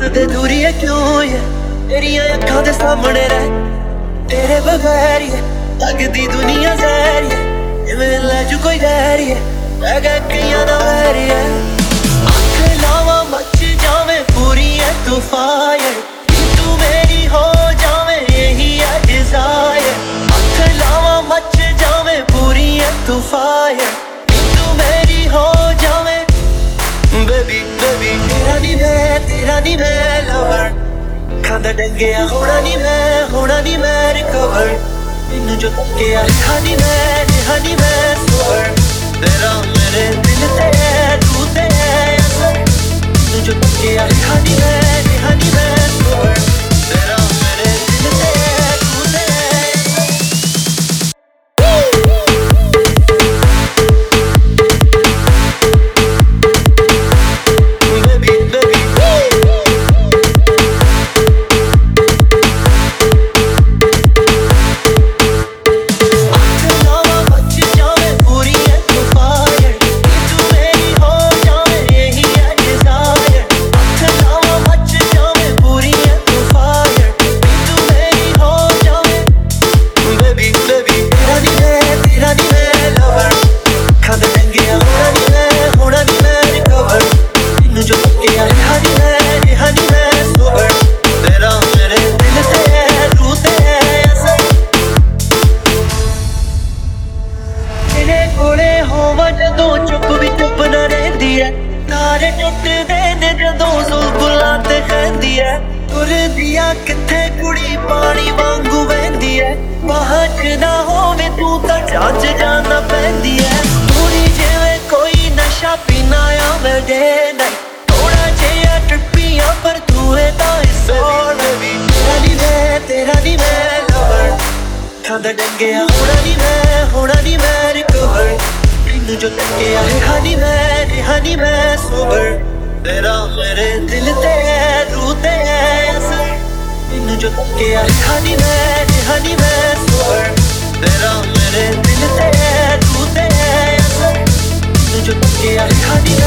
दे दूरी है क्यों ये तेरिया अखां दे सामने रह तेरे बगैर ये लगदी दुनिया जहर ये इवें लैजू कोई गैर ये मैं गया कईयां दा वैर ये अख लावा मच जावे पूरी है तूफान ये तू मेरी हो जावे यही है डिजायर अख लावा मच जावे पूरी है तूफान ये तू मेरी हो जावे बेबी बेबी तेरा नी मैं लवर खांदा डंगिया होना नी मैं रिकवर मैनू जो तकिया रिहा नी मैं सोवर तेरा मेरे दिल ते है तू ते है असर मैनू जो तकिया रिहा नी मैं सोवर तेरा मेरे दिल ते है तू ते है किथे कुड़ी पानी वांगू वहंदी है बाहर च ना होवे तू तां जज जाना पैंदी है पूरी जिवें कोई नशा पीना आ मैं डे नाइट थोड़ा जिहा ट्रिपियां पर तू है तां इस बेबी तेरा नी मैं लवर खांदा डंगिया होना नी मैं रिकवर मैनू जो तकिया रिहा नी मैं सोबर तेरा मेरे दिल ते है रूह ते है असर मैनू जो तकिया रिहा नी मैं सोवर तेरा मेरे दिल ते है रूह ते है असर मैनू जो तकिया रिहा नी